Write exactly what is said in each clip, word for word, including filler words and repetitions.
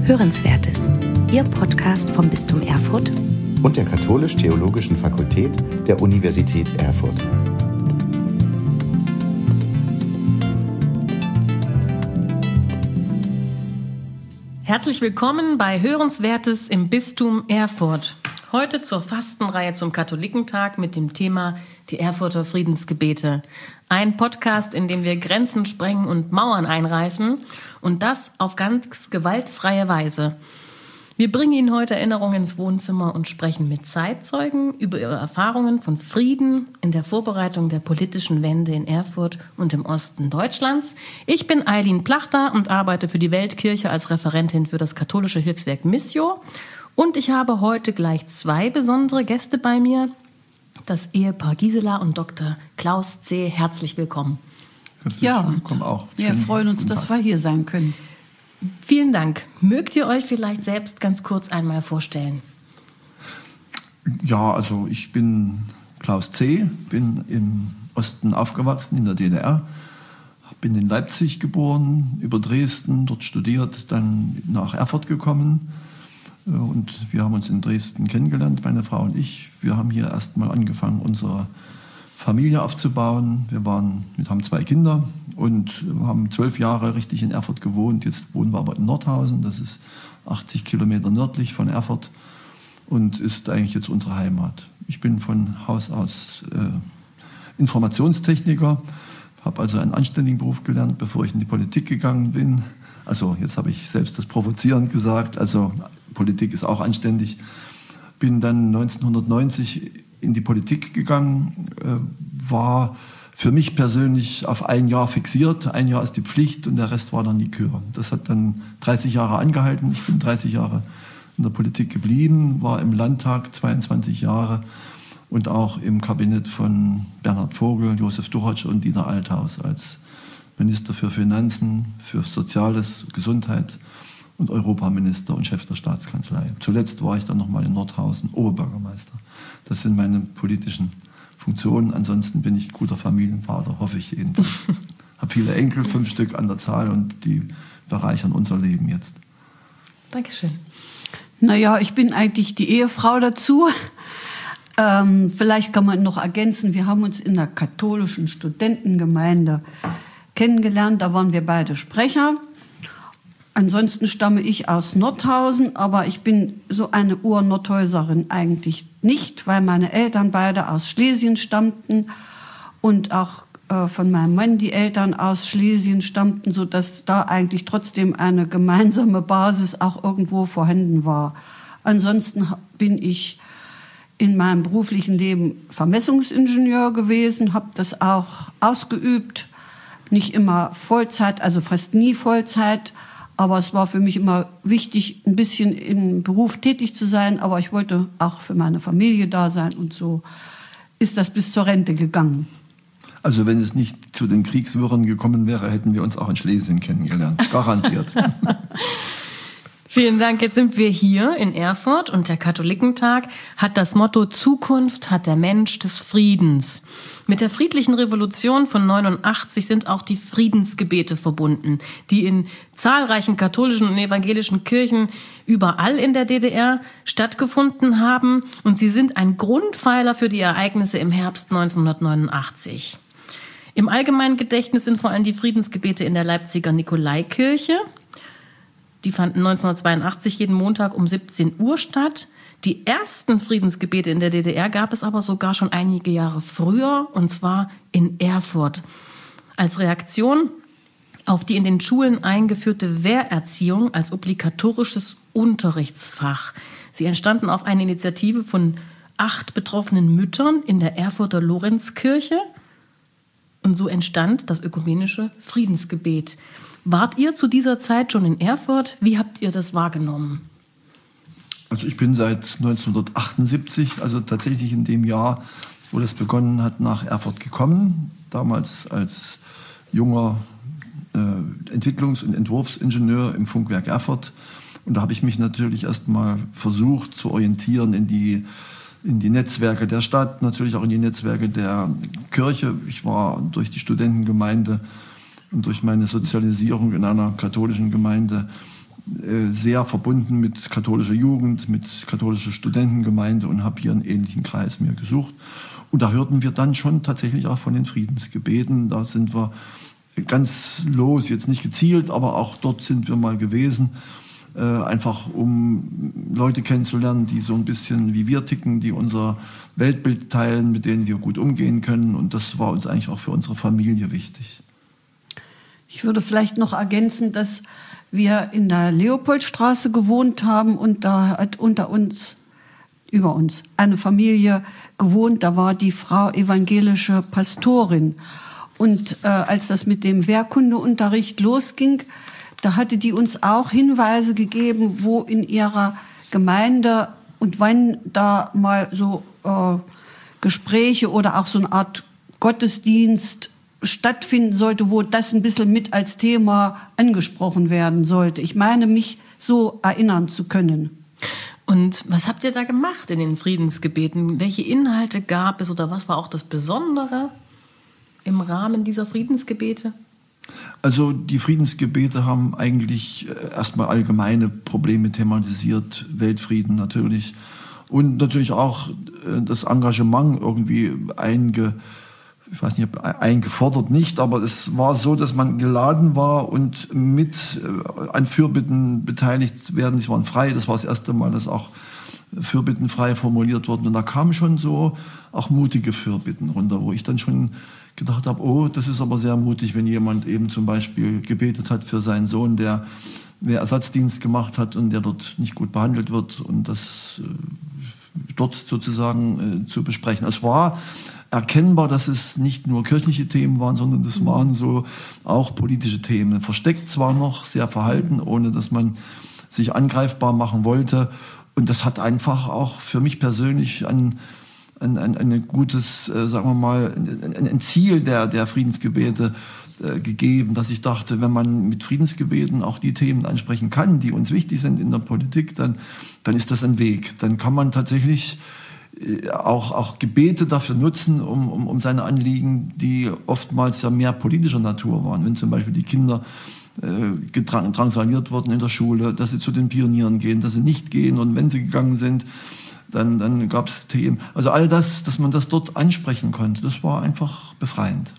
Hörenswertes, Ihr Podcast vom Bistum Erfurt und der Katholisch-Theologischen Fakultät der Universität Erfurt. Herzlich willkommen bei Hörenswertes im Bistum Erfurt. Heute zur Fastenreihe zum Katholikentag mit dem Thema die Erfurter Friedensgebete. Ein Podcast, in dem wir Grenzen sprengen und Mauern einreißen und das auf ganz gewaltfreie Weise. Wir bringen Ihnen heute Erinnerungen ins Wohnzimmer und sprechen mit Zeitzeugen über ihre Erfahrungen von Frieden in der Vorbereitung der politischen Wende in Erfurt und im Osten Deutschlands. Ich bin Eileen Plachter und arbeite für die Weltkirche als Referentin für das katholische Hilfswerk Missio. Und ich habe heute gleich zwei besondere Gäste bei mir. Das Ehepaar Gisela und Doktor Klaus C. Herzlich willkommen. Herzlich ja, willkommen auch. Wir freuen uns, dass wir hier sein können. Vielen Dank. Mögt ihr euch vielleicht selbst ganz kurz einmal vorstellen? Ja, also ich bin Klaus C., bin im Osten aufgewachsen, in der D D R. Bin in Leipzig geboren, über Dresden, dort studiert, dann nach Erfurt gekommen. Und wir haben uns in Dresden kennengelernt, meine Frau und ich. Wir haben hier erst mal angefangen, unsere Familie aufzubauen. Wir waren, wir haben zwei Kinder und haben zwölf Jahre richtig in Erfurt gewohnt. Jetzt wohnen wir aber in Nordhausen, das ist achtzig Kilometer nördlich von Erfurt und ist eigentlich jetzt unsere Heimat. Ich bin von Haus aus äh, Informationstechniker, habe also einen anständigen Beruf gelernt, bevor ich in die Politik gegangen bin. Also jetzt habe ich selbst das provozierend gesagt, also Politik ist auch anständig. Bin dann neunzehnhundertneunzig in die Politik gegangen, äh, war für mich persönlich auf ein Jahr fixiert. Ein Jahr ist die Pflicht und der Rest war dann die Kür. Das hat dann dreißig Jahre angehalten. Ich bin dreißig Jahre in der Politik geblieben, war im Landtag zweiundzwanzig Jahre und auch im Kabinett von Bernhard Vogel, Josef Duratsch und Dieter Althaus als Minister für Finanzen, für Soziales, Gesundheit und Europaminister und Chef der Staatskanzlei. Zuletzt war ich dann nochmal in Nordhausen Oberbürgermeister. Das sind meine politischen Funktionen. Ansonsten bin ich guter Familienvater, hoffe ich jedenfalls. Habe viele Enkel, fünf Stück an der Zahl und die bereichern unser Leben jetzt. Dankeschön. Naja, ich bin eigentlich die Ehefrau dazu. Ähm, vielleicht kann man noch ergänzen, wir haben uns in der katholischen Studentengemeinde kennengelernt. Da waren wir beide Sprecher. Ansonsten stamme ich aus Nordhausen, aber ich bin so eine Ur-Nordhäuserin eigentlich nicht, weil meine Eltern beide aus Schlesien stammten und auch äh, von meinem Mann die Eltern aus Schlesien stammten, sodass da eigentlich trotzdem eine gemeinsame Basis auch irgendwo vorhanden war. Ansonsten bin ich in meinem beruflichen Leben Vermessungsingenieur gewesen, habe das auch ausgeübt, nicht immer Vollzeit, also fast nie Vollzeit. Aber es war für mich immer wichtig, ein bisschen im Beruf tätig zu sein. Aber ich wollte auch für meine Familie da sein. Und so ist das bis zur Rente gegangen. Also wenn es nicht zu den Kriegswirren gekommen wäre, hätten wir uns auch in Schlesien kennengelernt. Garantiert. Vielen Dank. Jetzt sind wir hier in Erfurt und der Katholikentag hat das Motto Zukunft hat der Mensch des Friedens. Mit der friedlichen Revolution von neunundachtzig sind auch die Friedensgebete verbunden, die in zahlreichen katholischen und evangelischen Kirchen überall in der D D R stattgefunden haben. Und sie sind ein Grundpfeiler für die Ereignisse im Herbst neunzehnhundertneunundachtzig. Im allgemeinen Gedächtnis sind vor allem die Friedensgebete in der Leipziger Nikolaikirche. Die fanden neunzehnhundertzweiundachtzig jeden Montag um siebzehn Uhr statt. Die ersten Friedensgebete in der D D R gab es aber sogar schon einige Jahre früher, und zwar in Erfurt. Als Reaktion auf die in den Schulen eingeführte Wehrerziehung als obligatorisches Unterrichtsfach. Sie entstanden auf eine Initiative von acht betroffenen Müttern in der Erfurter Lorenzkirche. Und so entstand das ökumenische Friedensgebet. Wart ihr zu dieser Zeit schon in Erfurt? Wie habt ihr das wahrgenommen? Also ich bin seit neunzehnhundertachtundsiebzig, also tatsächlich in dem Jahr, wo das begonnen hat, nach Erfurt gekommen. Damals als junger äh, Entwicklungs- und Entwurfsingenieur im Funkwerk Erfurt. Und da habe ich mich natürlich erstmal versucht zu orientieren in die, in die Netzwerke der Stadt, natürlich auch in die Netzwerke der Kirche. Ich war durch die Studentengemeinde und durch meine Sozialisierung in einer katholischen Gemeinde äh, sehr verbunden mit katholischer Jugend, mit katholischer Studentengemeinde und habe hier einen ähnlichen Kreis mir gesucht. Und da hörten wir dann schon tatsächlich auch von den Friedensgebeten. Da sind wir ganz los, jetzt nicht gezielt, aber auch dort sind wir mal gewesen. Äh, einfach um Leute kennenzulernen, die so ein bisschen wie wir ticken, die unser Weltbild teilen, mit denen wir gut umgehen können. Und das war uns eigentlich auch für unsere Familie wichtig. Ich würde vielleicht noch ergänzen, dass wir in der Leopoldstraße gewohnt haben und da hat unter uns, über uns, eine Familie gewohnt. Da war die Frau evangelische Pastorin. Und äh, als das mit dem Wehrkundeunterricht losging, da hatte die uns auch Hinweise gegeben, wo in ihrer Gemeinde und wann da mal so äh, Gespräche oder auch so eine Art Gottesdienst stattfinden sollte, wo das ein bisschen mit als Thema angesprochen werden sollte. Ich meine, mich so erinnern zu können. Und was habt ihr da gemacht in den Friedensgebeten? Welche Inhalte gab es oder was war auch das Besondere im Rahmen dieser Friedensgebete? Also die Friedensgebete haben eigentlich erstmal allgemeine Probleme thematisiert, Weltfrieden natürlich und natürlich auch das Engagement irgendwie einge, ich weiß nicht, eingefordert nicht, aber es war so, dass man geladen war und mit an Fürbitten beteiligt werden. Sie waren frei, das war das erste Mal, dass auch Fürbitten frei formuliert wurden und da kamen schon so auch mutige Fürbitten runter, wo ich dann schon gedacht habe, oh, das ist aber sehr mutig, wenn jemand eben zum Beispiel gebetet hat für seinen Sohn, der, der Ersatzdienst gemacht hat und der dort nicht gut behandelt wird und das äh, dort sozusagen äh, zu besprechen. Es war erkennbar, dass es nicht nur kirchliche Themen waren, sondern das waren so auch politische Themen. Versteckt zwar noch, sehr verhalten, ohne dass man sich angreifbar machen wollte. Und das hat einfach auch für mich persönlich ein Ein, ein, ein gutes, äh, sagen wir mal, ein, ein Ziel der, der Friedensgebete äh, gegeben, dass ich dachte, wenn man mit Friedensgebeten auch die Themen ansprechen kann, die uns wichtig sind in der Politik, dann, dann ist das ein Weg. Dann kann man tatsächlich äh, auch, auch Gebete dafür nutzen, um, um, um seine Anliegen, die oftmals ja mehr politischer Natur waren, wenn zum Beispiel die Kinder äh, drangsaliert wurden in der Schule, dass sie zu den Pionieren gehen, dass sie nicht gehen und wenn sie gegangen sind, Dann, dann gab es Themen. Also all das, dass man das dort ansprechen konnte, das war einfach befreiend.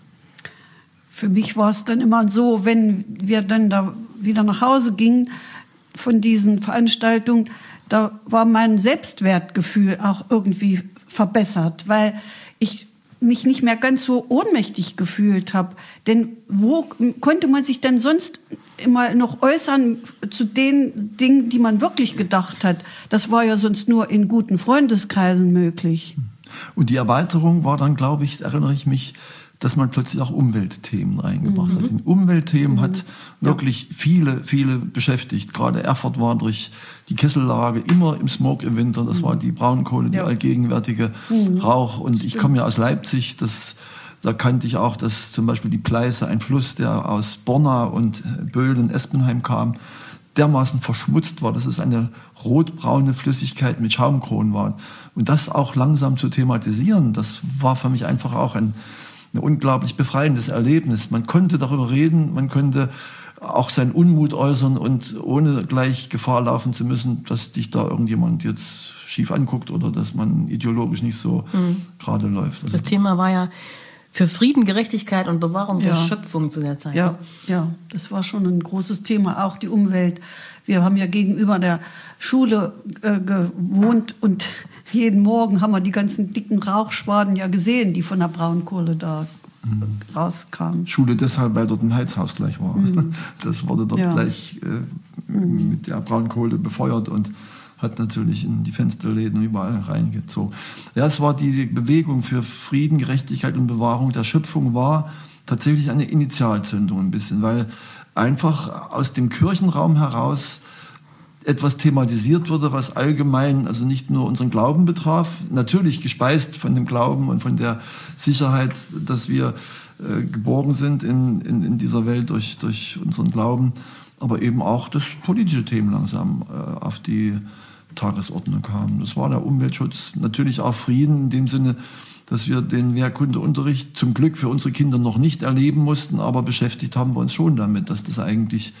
Für mich war es dann immer so, wenn wir dann da wieder nach Hause gingen von diesen Veranstaltungen, da war mein Selbstwertgefühl auch irgendwie verbessert, weil ich mich nicht mehr ganz so ohnmächtig gefühlt habe. Denn wo konnte man sich denn sonst immer noch äußern zu den Dingen, die man wirklich gedacht hat? Das war ja sonst nur in guten Freundeskreisen möglich. Und die Erweiterung war dann, glaube ich, erinnere ich mich, dass man plötzlich auch Umweltthemen reingebracht mhm. hat. Die Umweltthemen mhm. hat wirklich ja. viele, viele beschäftigt. Gerade Erfurt war durch die Kessellage immer im Smog im Winter. Das mhm. war die Braunkohle, die ja. allgegenwärtige mhm. Rauch. Und ich komme ja aus Leipzig, das, da kannte ich auch, dass zum Beispiel die Pleiße, ein Fluss, der aus Borna und Böhlen, Espenheim kam, dermaßen verschmutzt war, dass es eine rotbraune Flüssigkeit mit Schaumkronen war. Und das auch langsam zu thematisieren, das war für mich einfach auch ein ein unglaublich befreiendes Erlebnis. Man konnte darüber reden, man konnte auch seinen Unmut äußern und ohne gleich Gefahr laufen zu müssen, dass dich da irgendjemand jetzt schief anguckt oder dass man ideologisch nicht so mhm. gerade läuft. Also das Thema war ja für Frieden, Gerechtigkeit und Bewahrung ja. der Schöpfung zu der Zeit. Ja, ja, das war schon ein großes Thema, auch die Umwelt. Wir haben ja gegenüber der Schule äh, gewohnt und jeden Morgen haben wir die ganzen dicken Rauchschwaden ja gesehen, die von der Braunkohle da mhm. rauskamen. Schule deshalb, weil dort ein Heizhaus gleich war. Mhm. Das wurde dort ja. gleich äh, mhm. mit der Braunkohle befeuert und hat natürlich in die Fensterläden überall reingezogen. Ja, es war die Bewegung für Frieden, Gerechtigkeit und Bewahrung der Schöpfung war tatsächlich eine Initialzündung ein bisschen, weil einfach aus dem Kirchenraum heraus etwas thematisiert wurde, was allgemein, also nicht nur unseren Glauben betraf, natürlich gespeist von dem Glauben und von der Sicherheit, dass wir äh, geborgen sind in, in, in dieser Welt durch, durch unseren Glauben, aber eben auch das politische Themen langsam äh, auf die Tagesordnung kamen. Das war der Umweltschutz, natürlich auch Frieden in dem Sinne, dass wir den Wehrkundeunterricht zum Glück für unsere Kinder noch nicht erleben mussten, aber beschäftigt haben wir uns schon damit, dass das eigentlich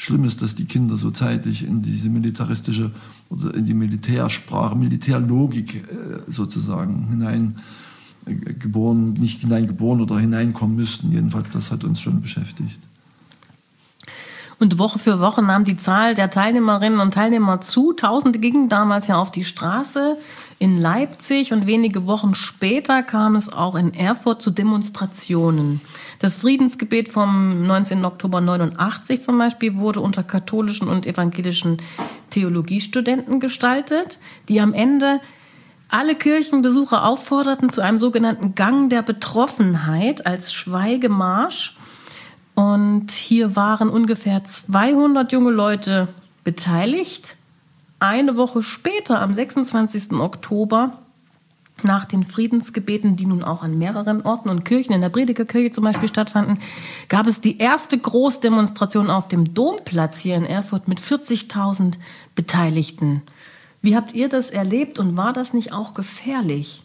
schlimm ist, dass die Kinder so zeitig in diese militaristische oder in die Militärsprache, Militärlogik sozusagen hineingeboren, nicht hineingeboren oder hineinkommen müssten. Jedenfalls, das hat uns schon beschäftigt. Und Woche für Woche nahm die Zahl der Teilnehmerinnen und Teilnehmer zu. Tausende gingen damals ja auf die Straße in Leipzig und wenige Wochen später kam es auch in Erfurt zu Demonstrationen. Das Friedensgebet vom neunzehnten Oktober neunundachtzig zum Beispiel wurde unter katholischen und evangelischen Theologiestudenten gestaltet, die am Ende alle Kirchenbesucher aufforderten zu einem sogenannten Gang der Betroffenheit als Schweigemarsch. Und hier waren ungefähr zweihundert junge Leute beteiligt. Eine Woche später, am sechsundzwanzigsten Oktober, nach den Friedensgebeten, die nun auch an mehreren Orten und Kirchen, in der Predigerkirche zum Beispiel stattfanden, gab es die erste Großdemonstration auf dem Domplatz hier in Erfurt mit vierzigtausend Beteiligten. Wie habt ihr das erlebt und war das nicht auch gefährlich?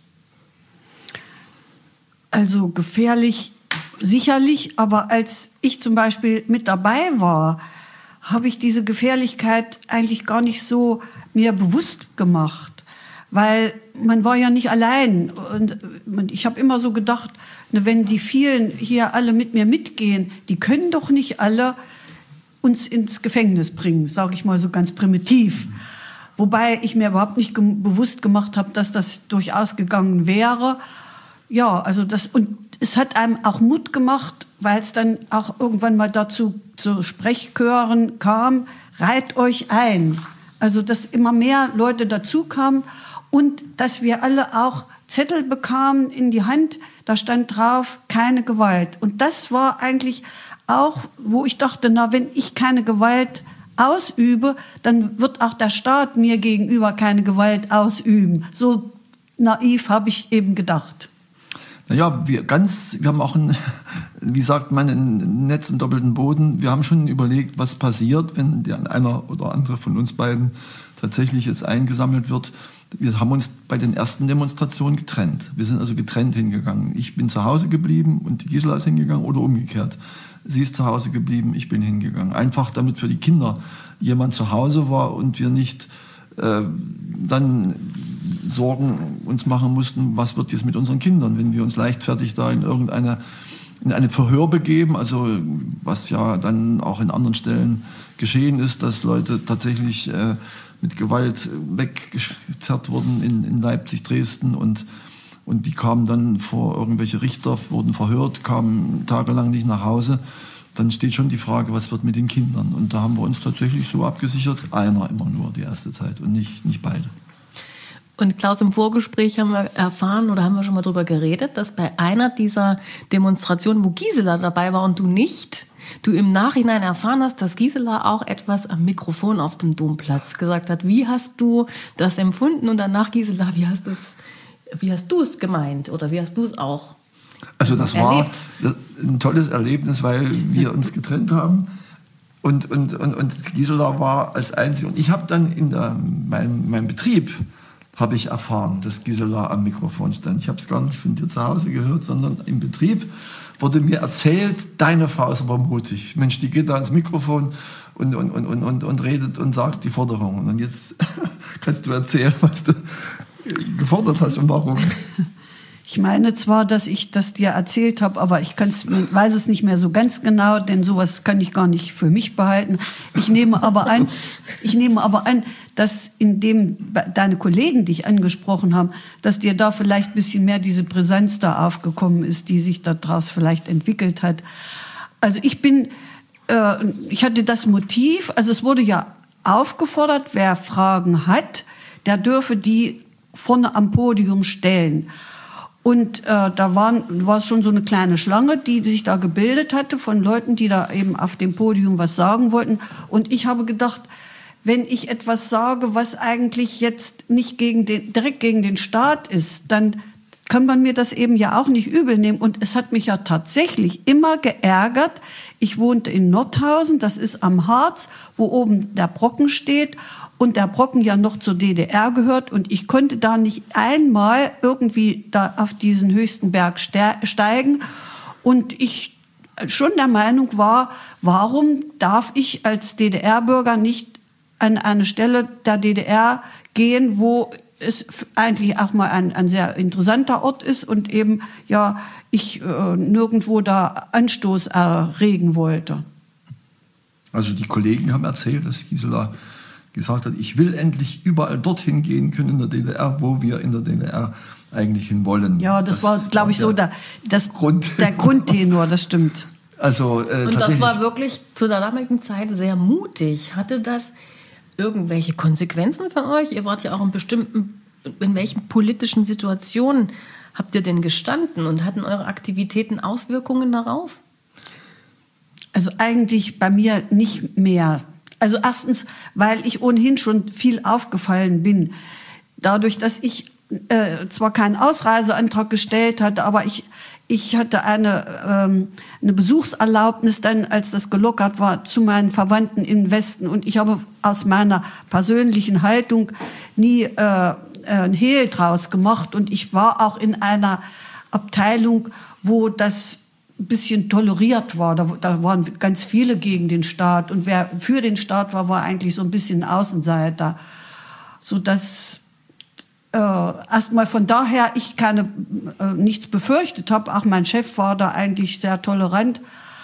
Also gefährlich sicherlich, aber als ich zum Beispiel mit dabei war, habe ich diese Gefährlichkeit eigentlich gar nicht so mir bewusst gemacht, weil man war ja nicht allein. Und ich habe immer so gedacht, wenn die vielen hier alle mit mir mitgehen, die können doch nicht alle uns ins Gefängnis bringen, sage ich mal so ganz primitiv. Wobei ich mir überhaupt nicht ge- bewusst gemacht habe, dass das durchaus gegangen wäre. Ja, also das, und es hat einem auch Mut gemacht, weil es dann auch irgendwann mal dazu zu Sprechchören kam, reiht euch ein. Also dass immer mehr Leute dazu kamen und dass wir alle auch Zettel bekamen in die Hand, da stand drauf, keine Gewalt. Und das war eigentlich auch, wo ich dachte, na, wenn ich keine Gewalt ausübe, dann wird auch der Staat mir gegenüber keine Gewalt ausüben. So naiv habe ich eben gedacht. Naja, wir ganz, wir haben auch ein, wie sagt man, ein Netz im doppelten Boden. Wir haben schon überlegt, was passiert, wenn der einer oder andere von uns beiden tatsächlich jetzt eingesammelt wird. Wir haben uns bei den ersten Demonstrationen getrennt. Wir sind also getrennt hingegangen. Ich bin zu Hause geblieben und die Gisela ist hingegangen oder umgekehrt. Sie ist zu Hause geblieben, ich bin hingegangen. Einfach damit für die Kinder jemand zu Hause war und wir nicht äh, dann Sorgen uns machen mussten, was wird jetzt mit unseren Kindern, wenn wir uns leichtfertig da in irgendeine in eine Verhör begeben, also was ja dann auch in anderen Stellen geschehen ist, dass Leute tatsächlich äh, mit Gewalt weggezerrt wurden in, in Leipzig, Dresden und, und die kamen dann vor irgendwelche Richter, wurden verhört, kamen tagelang nicht nach Hause. Dann steht schon die Frage, was wird mit den Kindern? Und da haben wir uns tatsächlich so abgesichert, einer immer nur die erste Zeit und nicht, nicht beide. Und Klaus, im Vorgespräch haben wir erfahren oder haben wir schon mal drüber geredet, dass bei einer dieser Demonstrationen, wo Gisela dabei war und du nicht, du im Nachhinein erfahren hast, dass Gisela auch etwas am Mikrofon auf dem Domplatz gesagt hat. Wie hast du das empfunden? Und danach, Gisela, wie hast du es, wie hast du es gemeint oder wie hast du es auch Also das erlebt? war ein tolles Erlebnis, weil wir uns getrennt haben. Und, und, und, und Gisela war als Einzige. Und ich habe dann in der, mein, meinem Betrieb habe ich erfahren, dass Gisela am Mikrofon stand. Ich habe es gar nicht von dir zu Hause gehört, sondern im Betrieb wurde mir erzählt, deine Frau ist aber mutig. Mensch, die geht da ans Mikrofon und, und, und, und, und redet und sagt die Forderungen. Und jetzt kannst du erzählen, was du gefordert hast und warum. Ich meine zwar, dass ich das dir erzählt habe, aber ich kann's, weiß es nicht mehr so ganz genau, denn sowas kann ich gar nicht für mich behalten. Ich nehme aber an, ich nehme aber an, dass indem deine Kollegen dich angesprochen haben, dass dir da vielleicht ein bisschen mehr diese Brisanz da aufgekommen ist, die sich daraus vielleicht entwickelt hat. Also ich bin, äh, ich hatte das Motiv, also es wurde ja aufgefordert, wer Fragen hat, der dürfe die vorne am Podium stellen. Und äh, da waren, war es schon so eine kleine Schlange, die sich da gebildet hatte von Leuten, die da eben auf dem Podium was sagen wollten. Und ich habe gedacht, wenn ich etwas sage, was eigentlich jetzt nicht gegen den, direkt gegen den Staat ist, dann kann man mir das eben ja auch nicht übel nehmen. Und es hat mich ja tatsächlich immer geärgert. Ich wohnte in Nordhausen, das ist am Harz, wo oben der Brocken steht. Und der Brocken ja noch zur D D R gehört und ich konnte da nicht einmal irgendwie da auf diesen höchsten Berg steigen und ich schon der Meinung war, warum darf ich als D D R-Bürger nicht an eine Stelle der D D R gehen, wo es eigentlich auch mal ein, ein sehr interessanter Ort ist und eben ja ich äh, nirgendwo da Anstoß erregen wollte. Also die Kollegen haben erzählt, dass Gisela gesagt hat, ich will endlich überall dorthin gehen können in der D D R, wo wir in der D D R eigentlich hin wollen. Ja, das, das war, glaube ich, so der, das, Grund. der Grundtenor, das stimmt. Also, äh, und das war wirklich zu der damaligen Zeit sehr mutig. Hatte das irgendwelche Konsequenzen für euch? Ihr wart ja auch in bestimmten, in welchen politischen Situationen habt ihr denn gestanden und hatten eure Aktivitäten Auswirkungen darauf? Also eigentlich bei mir nicht mehr. Also erstens, weil ich ohnehin schon viel aufgefallen bin. Dadurch, dass ich äh, zwar keinen Ausreiseantrag gestellt hatte, aber ich, ich hatte eine, ähm, eine Besuchserlaubnis dann, als das gelockert war, zu meinen Verwandten im Westen. Und ich habe aus meiner persönlichen Haltung nie äh, ein Hehl draus gemacht. Und ich war auch in einer Abteilung, wo das ein bisschen toleriert war. Da, da waren ganz viele gegen den Staat. Und wer für den Staat war, war eigentlich so ein bisschen Außenseiter. Sodass äh, erstmal von daher ich keine, äh, nichts befürchtet habe. Auch mein Chef war da eigentlich sehr tolerant.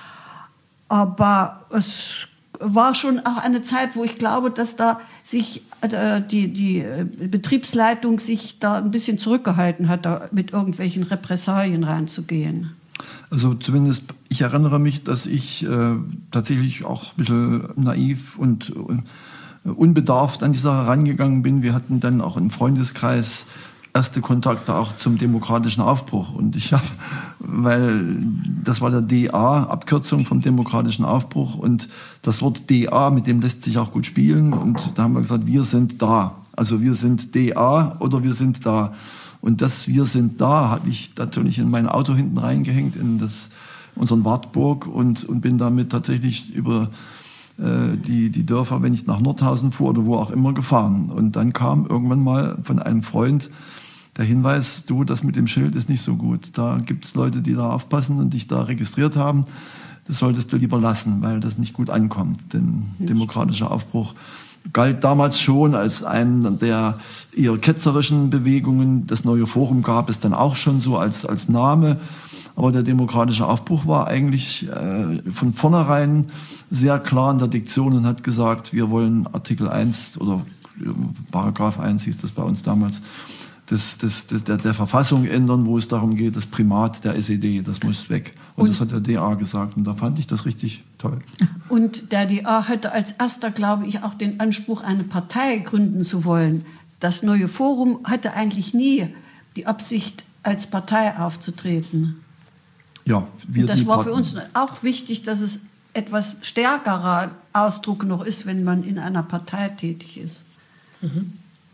Aber es war schon auch eine Zeit, wo ich glaube, dass da sich äh, die, die Betriebsleitung sich da ein bisschen zurückgehalten hat, da mit irgendwelchen Repressalien reinzugehen. Also zumindest, ich erinnere mich, dass ich äh, tatsächlich auch ein bisschen naiv und äh, unbedarft an die Sache rangegangen bin. Wir hatten dann auch im Freundeskreis erste Kontakte auch zum demokratischen Aufbruch. Und ich habe, weil das war der D A, Abkürzung vom demokratischen Aufbruch. Und das Wort D A, mit dem lässt sich auch gut spielen. Und da haben wir gesagt, wir sind da. Also wir sind D A oder wir sind da. Und das Wir sind da hatte ich natürlich in mein Auto hinten reingehängt, in das, unseren Wartburg und, und bin damit tatsächlich über äh, die, die Dörfer, wenn ich nach Nordhausen fuhr oder wo auch immer, gefahren. Und dann kam irgendwann mal von einem Freund der Hinweis, du, das mit dem Schild ist nicht so gut. Da gibt es Leute, die da aufpassen und dich da registriert haben. Das solltest du lieber lassen, weil das nicht gut ankommt. Denn demokratischer Aufbruch galt damals schon als eine der eher ketzerischen Bewegungen. Das Neue Forum gab es dann auch schon so als, als Name. Aber der demokratische Aufbruch war eigentlich äh, von vornherein sehr klar in der Diktion und hat gesagt, wir wollen Artikel eins oder Paragraph eins hieß das bei uns damals, des, des, des, der, der Verfassung ändern, wo es darum geht, das Primat der S E D, das muss weg. Und, und das hat der D A gesagt und da fand ich das richtig toll. Und der D A hatte als erster, glaube ich, auch den Anspruch, eine Partei gründen zu wollen. Das Neue Forum hatte eigentlich nie die Absicht, als Partei aufzutreten. Ja, wir und das die war Part- für uns auch wichtig, dass es etwas stärkerer Ausdruck noch ist, wenn man in einer Partei tätig ist. Mhm.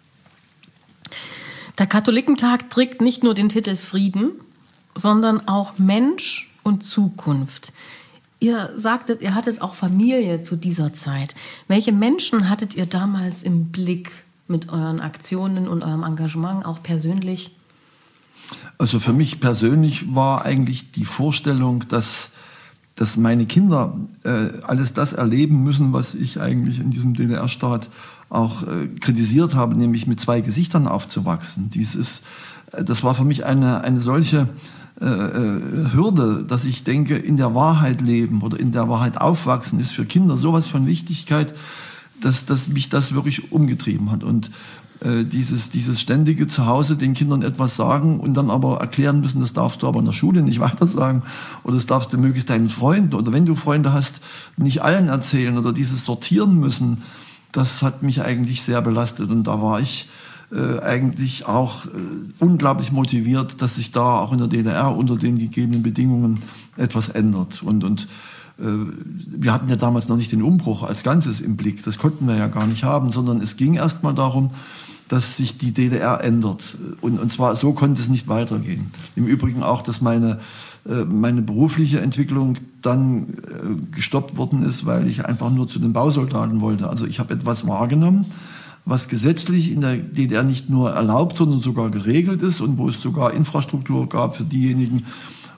Der Katholikentag trägt nicht nur den Titel Frieden, sondern auch Mensch und Zukunft. Ihr sagtet, ihr hattet auch Familie zu dieser Zeit. Welche Menschen hattet ihr damals im Blick mit euren Aktionen und eurem Engagement, auch persönlich? Also für mich persönlich war eigentlich die Vorstellung, dass, dass meine Kinder äh, alles das erleben müssen, was ich eigentlich in diesem D D R-Staat auch äh, kritisiert habe, nämlich mit zwei Gesichtern aufzuwachsen. Dies ist, äh, das war für mich eine, eine solche äh, äh, Hürde, dass ich denke, in der Wahrheit leben oder in der Wahrheit aufwachsen ist für Kinder sowas von Wichtigkeit, dass, dass mich das wirklich umgetrieben hat. Und äh, dieses, dieses ständige Zuhause den Kindern etwas sagen und dann aber erklären müssen, das darfst du aber in der Schule nicht weiter sagen oder das darfst du möglichst deinen Freunden oder wenn du Freunde hast, nicht allen erzählen oder dieses sortieren müssen, das hat mich eigentlich sehr belastet und da war ich äh, eigentlich auch äh, unglaublich motiviert, dass sich da auch in der D D R unter den gegebenen Bedingungen etwas ändert. Und, und äh, wir hatten ja damals noch nicht den Umbruch als Ganzes im Blick, das konnten wir ja gar nicht haben, sondern es ging erst mal darum, dass sich die D D R ändert. Und, und zwar so konnte es nicht weitergehen. Im Übrigen auch, dass meine meine berufliche Entwicklung dann äh, gestoppt worden ist, weil ich einfach nur zu den Bausoldaten wollte. Also ich habe etwas wahrgenommen, was gesetzlich in der D D R nicht nur erlaubt, sondern sogar geregelt ist und wo es sogar Infrastruktur gab für diejenigen,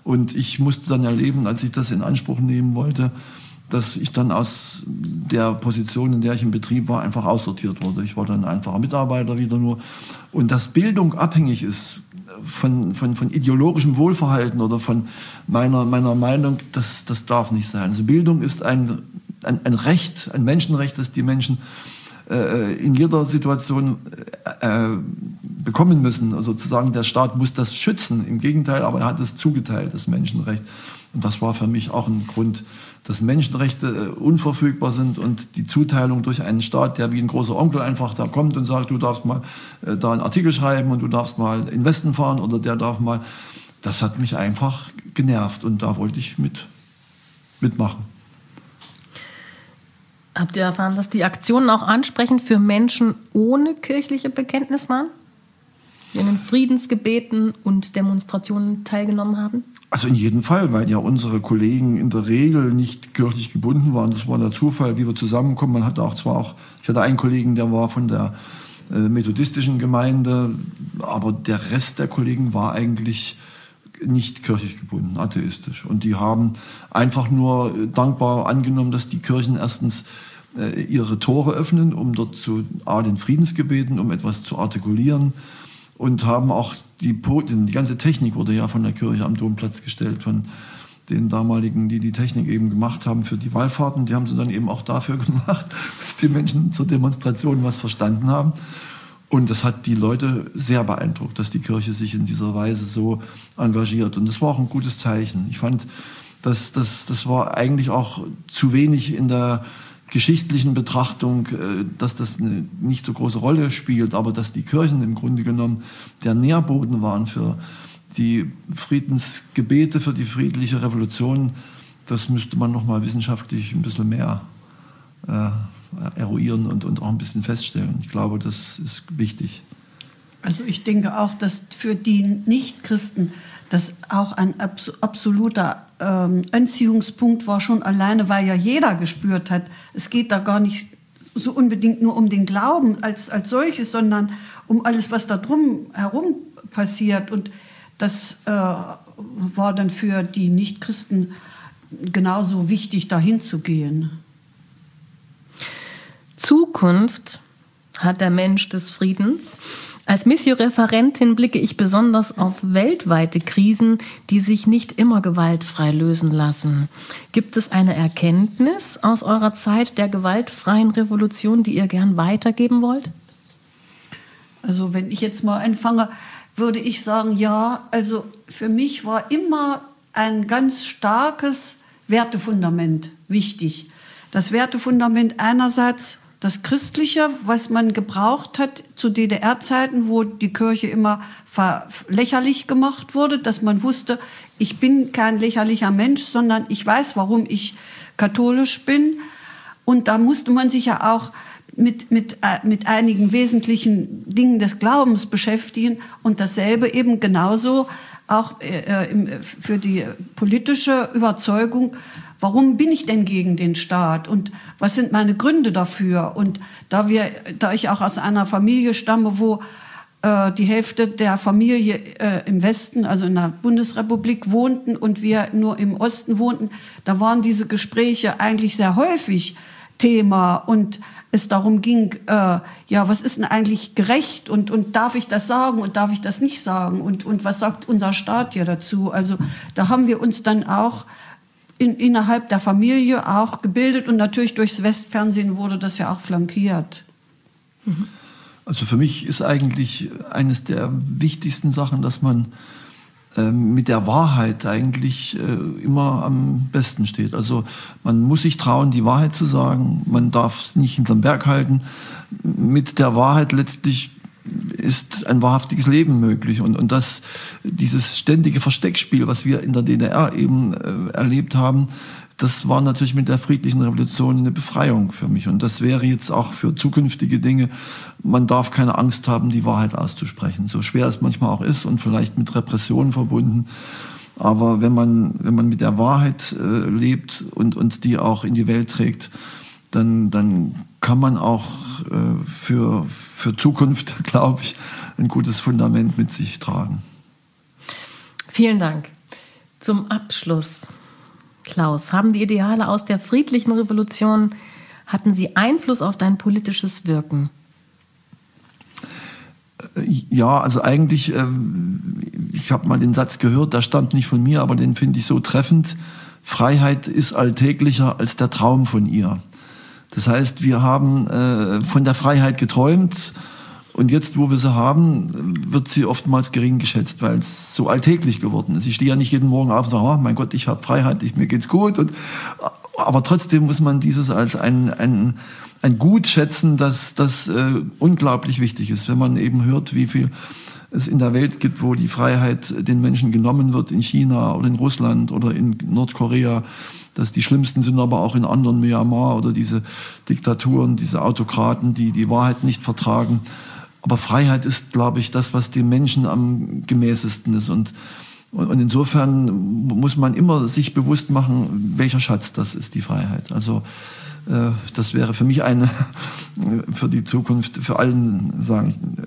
Und ich musste dann erleben, als ich das in Anspruch nehmen wollte, dass ich dann aus der Position, in der ich im Betrieb war, einfach aussortiert wurde. Ich war dann ein einfacher Mitarbeiter wieder nur. Und dass Bildung abhängig ist von, von, von ideologischem Wohlverhalten oder von meiner, meiner Meinung, das, das darf nicht sein. Also Bildung ist ein, ein, ein Recht, ein Menschenrecht, das die Menschen äh, in jeder Situation äh, bekommen müssen. Also sozusagen, der Staat muss das schützen. Im Gegenteil, aber er hat es zugeteilt, das Menschenrecht. Und das war für mich auch ein Grund, dass Menschenrechte äh, unverfügbar sind und die Zuteilung durch einen Staat, der wie ein großer Onkel einfach da kommt und sagt, du darfst mal äh, da einen Artikel schreiben und du darfst mal in den Westen fahren oder der darf mal, das hat mich einfach genervt und da wollte ich mit, mitmachen. Habt ihr erfahren, dass die Aktionen auch ansprechend für Menschen ohne kirchliche Bekenntnis waren? Die in den Friedensgebeten und Demonstrationen teilgenommen haben? Also in jedem Fall, weil ja unsere Kollegen in der Regel nicht kirchlich gebunden waren. Das war der Zufall, wie wir zusammenkommen. Man hatte auch zwar auch, ich hatte einen Kollegen, der war von der äh, methodistischen Gemeinde, aber der Rest der Kollegen war eigentlich nicht kirchlich gebunden, atheistisch. Und die haben einfach nur dankbar angenommen, dass die Kirchen erstens äh, ihre Tore öffnen, um dort zu A, den Friedensgebeten, um etwas zu artikulieren, und haben auch die, die ganze Technik wurde ja von der Kirche am Domplatz gestellt, von den damaligen, die die Technik eben gemacht haben für die Wallfahrten. Die haben sie dann eben auch dafür gemacht, dass die Menschen zur Demonstration was verstanden haben. Und das hat die Leute sehr beeindruckt, dass die Kirche sich in dieser Weise so engagiert. Und das war auch ein gutes Zeichen. Ich fand, dass, dass, das war eigentlich auch zu wenig in der geschichtlichen Betrachtung, dass das eine nicht so große Rolle spielt, aber dass die Kirchen im Grunde genommen der Nährboden waren für die Friedensgebete, für die friedliche Revolution, das müsste man noch mal wissenschaftlich ein bisschen mehr äh, eruieren und, und auch ein bisschen feststellen. Ich glaube, das ist wichtig. Also ich denke auch, dass für die Nichtchristen das auch ein abs- absoluter ähm, Anziehungspunkt war, schon alleine, weil ja jeder gespürt hat, es geht da gar nicht so unbedingt nur um den Glauben als, als solches, sondern um alles, was da drum herum passiert. Und das äh, war dann für die Nichtchristen genauso wichtig, dahin zu gehen. Zukunft hat der Mensch des Friedens. Als Missio-Referentin blicke ich besonders auf weltweite Krisen, die sich nicht immer gewaltfrei lösen lassen. Gibt es eine Erkenntnis aus eurer Zeit der gewaltfreien Revolution, die ihr gern weitergeben wollt? Also wenn ich jetzt mal anfange, würde ich sagen, ja, also für mich war immer ein ganz starkes Wertefundament wichtig. Das Wertefundament einerseits das Christliche, was man gebraucht hat zu D D R-Zeiten, wo die Kirche immer lächerlich gemacht wurde, dass man wusste, ich bin kein lächerlicher Mensch, sondern ich weiß, warum ich katholisch bin. Und da musste man sich ja auch mit, mit, mit einigen wesentlichen Dingen des Glaubens beschäftigen. Und dasselbe eben genauso auch äh, für die politische Überzeugung. Warum bin ich denn gegen den Staat und was sind meine Gründe dafür? Und da wir, da ich auch aus einer Familie stamme, wo äh, die Hälfte der Familie äh, im Westen, also in der Bundesrepublik, wohnten und wir nur im Osten wohnten, da waren diese Gespräche eigentlich sehr häufig Thema und es darum ging, äh, ja, was ist denn eigentlich gerecht und, und darf ich das sagen und darf ich das nicht sagen und, und was sagt unser Staat hier dazu? Also da haben wir uns dann auch In, innerhalb der Familie auch gebildet und natürlich durchs Westfernsehen wurde das ja auch flankiert. Also für mich ist eigentlich eines der wichtigsten Sachen, dass man äh, mit der Wahrheit eigentlich äh, immer am besten steht. Also man muss sich trauen, die Wahrheit zu sagen, man darf es nicht hinterm Berg halten. Mit der Wahrheit letztlich ist ein wahrhaftiges Leben möglich. Und, und das, dieses ständige Versteckspiel, was wir in der D D R eben äh, erlebt haben, das war natürlich mit der friedlichen Revolution eine Befreiung für mich. Und das wäre jetzt auch für zukünftige Dinge, man darf keine Angst haben, die Wahrheit auszusprechen. So schwer es manchmal auch ist und vielleicht mit Repressionen verbunden. Aber wenn man, wenn man mit der Wahrheit äh, lebt und, und die auch in die Welt trägt, dann, dann kann man auch äh, für, für Zukunft, glaube ich, ein gutes Fundament mit sich tragen. Vielen Dank. Zum Abschluss, Klaus, haben die Ideale aus der friedlichen Revolution, hatten sie Einfluss auf dein politisches Wirken? Ja, also eigentlich, äh, ich habe mal den Satz gehört, der stammt nicht von mir, aber den finde ich so treffend. Freiheit ist alltäglicher als der Traum von ihr. Das heißt, wir haben äh, von der Freiheit geträumt und jetzt, wo wir sie haben, wird sie oftmals gering geschätzt, weil es so alltäglich geworden ist. Ich stehe ja nicht jeden Morgen auf und sage, oh mein Gott, ich habe Freiheit, ich, mir geht's gut. Und, aber trotzdem muss man dieses als ein, ein, ein Gut schätzen, das, das äh, unglaublich wichtig ist, wenn man eben hört, wie viel es in der Welt gibt, wo die Freiheit den Menschen genommen wird, in China oder in Russland oder in Nordkorea, dass die schlimmsten sind, aber auch in anderen, Myanmar oder diese Diktaturen, diese Autokraten, die die Wahrheit nicht vertragen. Aber Freiheit ist, glaube ich, das, was dem Menschen am gemäßesten ist. Und, und insofern muss man immer sich bewusst machen, welcher Schatz das ist, die Freiheit. Also äh, das wäre für mich eine, für die Zukunft, für allen, sagen ich,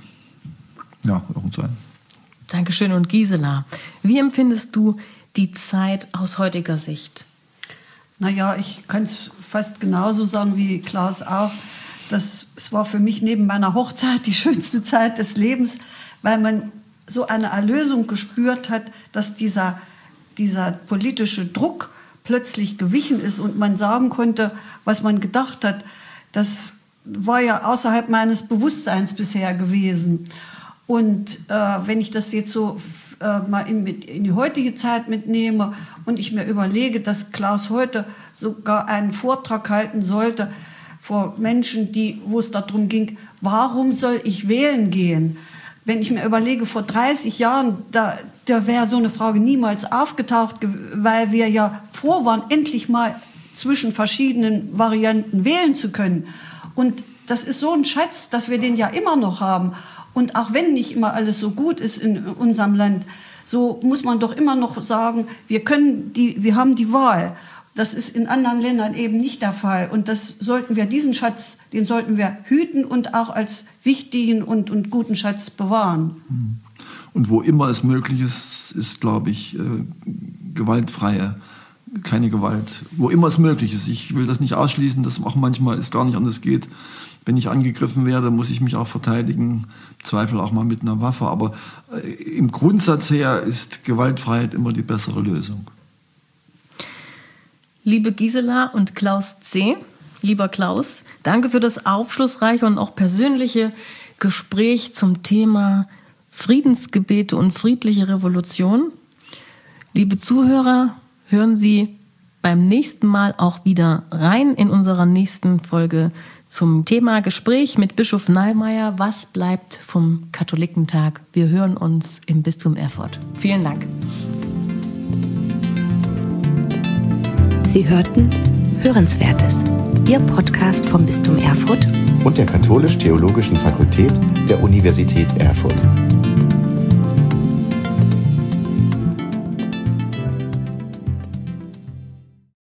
äh, ja, irgend so ein. Dankeschön. Und Gisela, wie empfindest du die Zeit aus heutiger Sicht? Naja, ich kann es fast genauso sagen wie Klaus auch. Das, es war für mich neben meiner Hochzeit die schönste Zeit des Lebens, weil man so eine Erlösung gespürt hat, dass dieser, dieser politische Druck plötzlich gewichen ist und man sagen konnte, was man gedacht hat. Das war ja außerhalb meines Bewusstseins bisher gewesen. Und äh, wenn ich das jetzt so äh, mal in, in die heutige Zeit mitnehme und ich mir überlege, dass Klaus heute sogar einen Vortrag halten sollte vor Menschen, die, wo es darum ging, warum soll ich wählen gehen? Wenn ich mir überlege, vor dreißig Jahren, da, da wäre so eine Frage niemals aufgetaucht, weil wir ja froh waren, endlich mal zwischen verschiedenen Varianten wählen zu können. Und das ist so ein Schatz, dass wir den ja immer noch haben. Und auch wenn nicht immer alles so gut ist in unserem Land, so muss man doch immer noch sagen, wir können die, wir haben die Wahl. Das ist in anderen Ländern eben nicht der Fall. Und das sollten wir, diesen Schatz, den sollten wir hüten und auch als wichtigen und, und guten Schatz bewahren. Und wo immer es möglich ist, ist, glaube ich, gewaltfreie, keine Gewalt. Wo immer es möglich ist. Ich will das nicht ausschließen, dass auch manchmal es gar nicht anders geht. Wenn ich angegriffen werde, muss ich mich auch verteidigen, im Zweifel auch mal mit einer Waffe. Aber im Grundsatz her ist Gewaltfreiheit immer die bessere Lösung. Liebe Gisela und Klaus C., lieber Klaus, danke für das aufschlussreiche und auch persönliche Gespräch zum Thema Friedensgebete und friedliche Revolution. Liebe Zuhörer, hören Sie beim nächsten Mal auch wieder rein in unserer nächsten Folge zum Thema Gespräch mit Bischof Nallmayr. Was bleibt vom Katholikentag? Wir hören uns im Bistum Erfurt. Vielen Dank. Sie hörten Hörenswertes, Ihr Podcast vom Bistum Erfurt und der Katholisch-Theologischen Fakultät der Universität Erfurt.